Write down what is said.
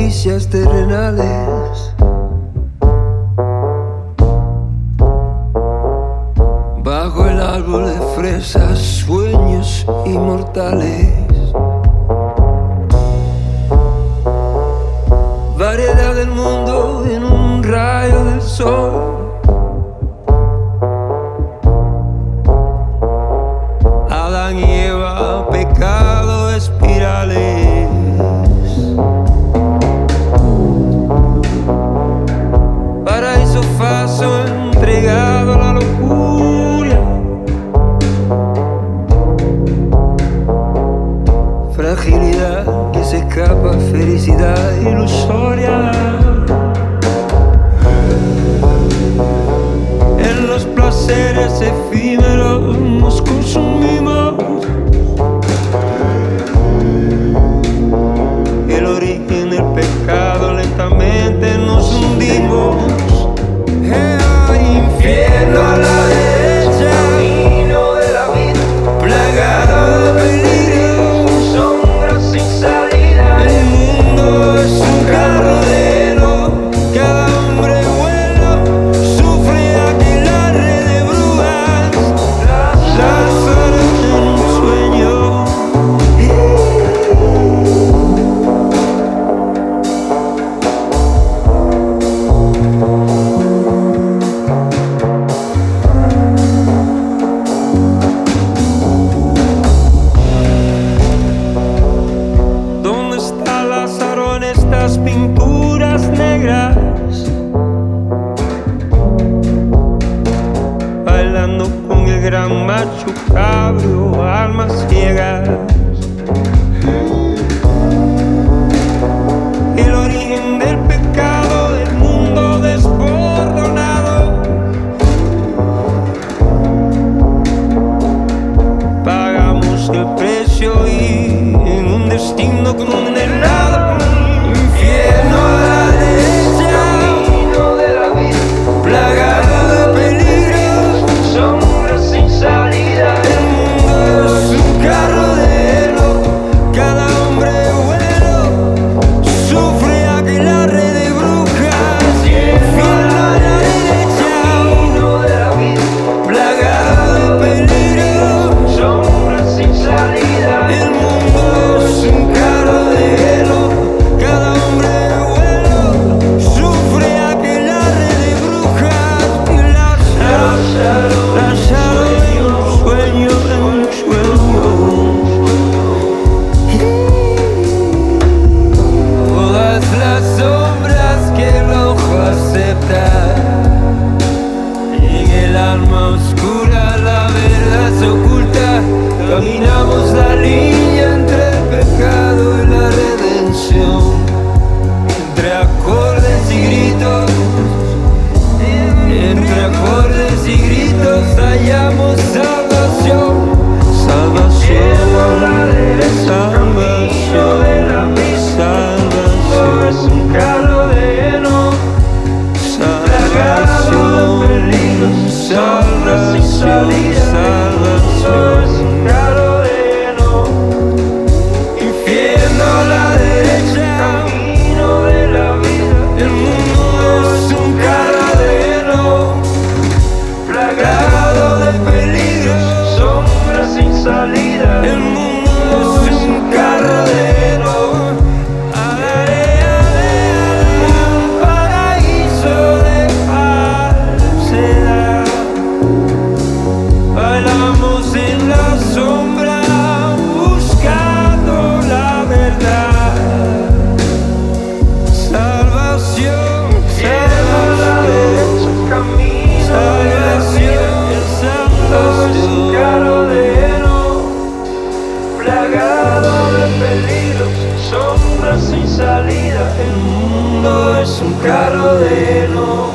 caricias terrenales. Bajo el árbol de fresas, sueños inmortales. Variedad del mundo en un rayo del sol. Adán y Eva, pecado, espirales. Paraíso falso entregado a la locura. Fragilidad que se escapa, felicidad ilusoria. En los placeres efímeros nos consumimos. El origen del pecado, lentamente nos hundimos. Infierno a la derecha, camino de la vida, plagado de peligro, sombras sin salida. El mundo es un carro de heno, cada hombre bueno sufre aquelarre de brujas. Lázaro en un sueño. ¿Dónde está Lázaro en estas pinturas negras? Bailando con el gran macho cabrio, almas ciegas. El origen del pecado, del mundo desbordonado. Pagamos el precio y en un destino condenado. Infierno a la derecha, camino de la vida, plagado de peligros, sombras sin salida. El mundo es un carro de heno, cada hombre bueno sufre aquelarre de brujas. Infierno a la derecha, camino de la vida, plagado de peligros, sombras sin salida. El mundo es un carro de heno, cada hombre bueno sufre aquelarre de brujas. Y Lázaro en un sueño, en un sueño. Todas las sombras que el ojo acepta, en el alma oscura la verdad se oculta. Caminamos la línea entre el pecado y la redención, entre acordes y gritos. Entre acordes y gritos hallamos salvación. Salvación, salvación, salvación. Es un carro de heno, plagado de peligros, sombras sin salida. Salvación es un carro de heno. Infierno a la derecha, camino de la vida. El mundo es un carro de heno, plagado de peligros, sombras sin salida. El mundo es un carro de heno. Un paraíso de falsedad. Bailamos en la sombra buscando la verdad. Salvación, salvación, salvación, salvación. Carro de heno, plagado de peligros, sombras sin salida. El mundo es un carro de heno.